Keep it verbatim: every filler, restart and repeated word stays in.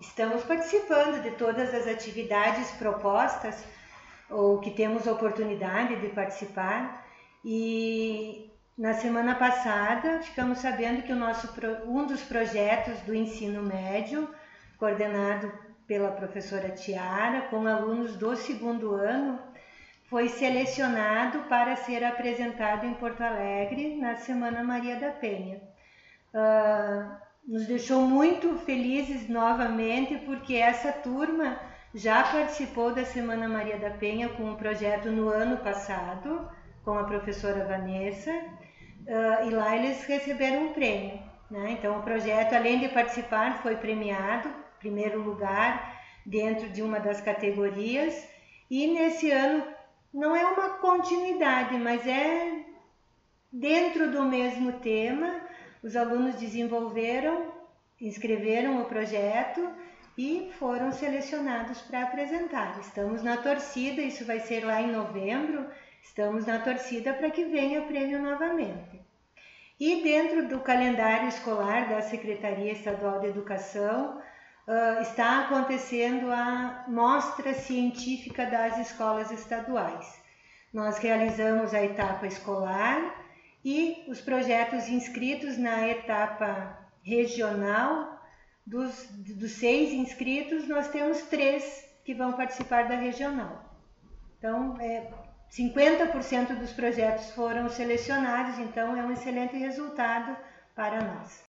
Estamos participando de todas as atividades propostas ou que temos oportunidade de participar, e na semana passada ficamos sabendo que o nosso, um dos projetos do ensino médio, coordenado pela professora Tiara, com alunos do segundo ano, foi selecionado para ser apresentado em Porto Alegre na Semana Maria da Penha. Uh, nos deixou muito felizes novamente, porque essa turma já participou da Semana Maria da Penha com um projeto no ano passado, com a professora Vanessa, uh, e lá eles receberam um prêmio, né? Então o projeto, além de participar, foi premiado, primeiro lugar dentro de uma das categorias, e nesse ano não é uma continuidade, mas é dentro do mesmo tema. Os alunos desenvolveram, inscreveram o projeto e foram selecionados para apresentar. Estamos na torcida, isso vai ser lá em novembro, estamos na torcida para que venha o prêmio novamente. E dentro do calendário escolar da Secretaria Estadual de Educação, uh, está acontecendo a mostra científica das escolas estaduais. Nós realizamos a etapa escolar e os projetos inscritos na etapa regional. Dos, dos seis inscritos, nós temos três que vão participar da regional. Então, é, cinquenta por cento dos projetos foram selecionados, então é um excelente resultado para nós.